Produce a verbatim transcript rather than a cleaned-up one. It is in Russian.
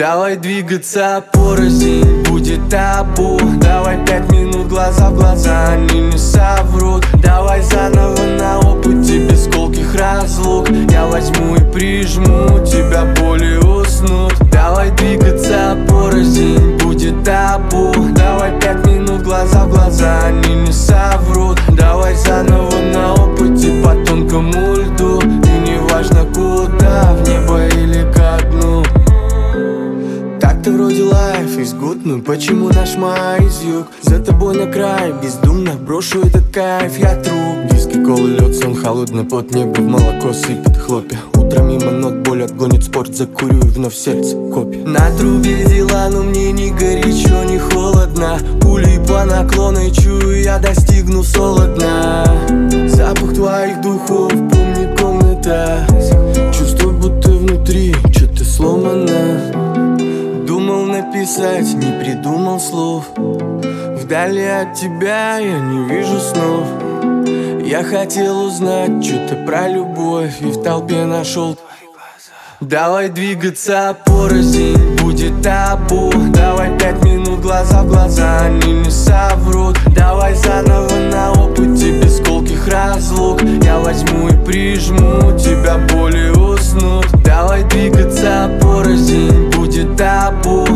Давай двигаться порознь, будет табу. Давай пять минут глаза в глаза, они не соврут. Давай заново на опыте без колких разлук. Я возьму и прижму тебя, боли уснут. Давай двигаться порознь, будет табу. Давай пять минут глаза в глаза, они не соврут. Давай заново на опыте по тонкому льду. И не важно куда, в небо или ко дну. Так-то вроде life is good, ну почему наш май из юг? За тобой на край, бездумно брошу этот кайф, я труп. Виски, колы, лед, сон холодный, под небо в молоко сыпет хлопья. Утро мимо нот, боль отгонит спорт, закурю и вновь сердце копья. На трубе дела, но мне не горячо, не холодно. Пули по наклону, чую, я достигну солодна. Запах твоих духов помнит комната. Чувствую, будто внутри что-то сломано. Думал написать, не придумал слов. Вдали от тебя я не вижу снов. Я хотел узнать что-то про любовь и в толпе нашел твои глаза. Давай двигаться порознь, будет табу. Давай пять минут глаза в глаза, они не соврут. Давай заново на опыте без колких разлук. Я возьму и прижму тебя, боли уснут. Давай двигаться порознь, будет табу.